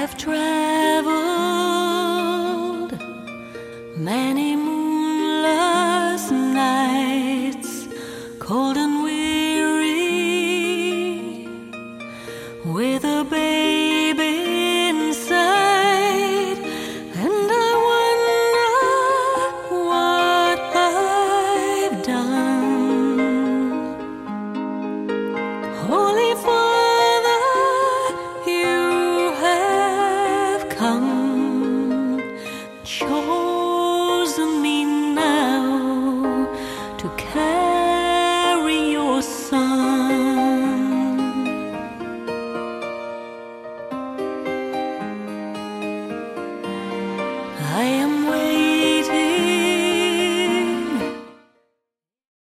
have traveled many moonless nights, cold and weary, with a baby inside, and I wonder what I've done. Holy Father, you have come, chosen me now to carry your Son. I am